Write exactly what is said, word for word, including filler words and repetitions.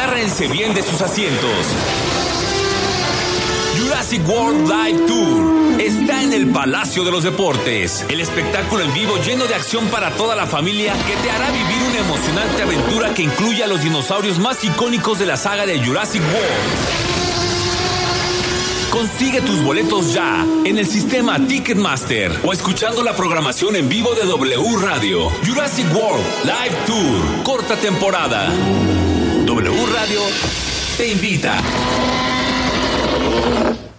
agárrense bien de sus asientos. Jurassic World Live Tour está en el Palacio de los Deportes. El espectáculo en vivo lleno de acción para toda la familia que te hará vivir una emocionante aventura que incluye a los dinosaurios más icónicos de la saga de Jurassic World. Consigue tus boletos ya en el sistema Ticketmaster o escuchando la programación en vivo de W Radio. Jurassic World Live Tour, corta temporada. W Radio te invita.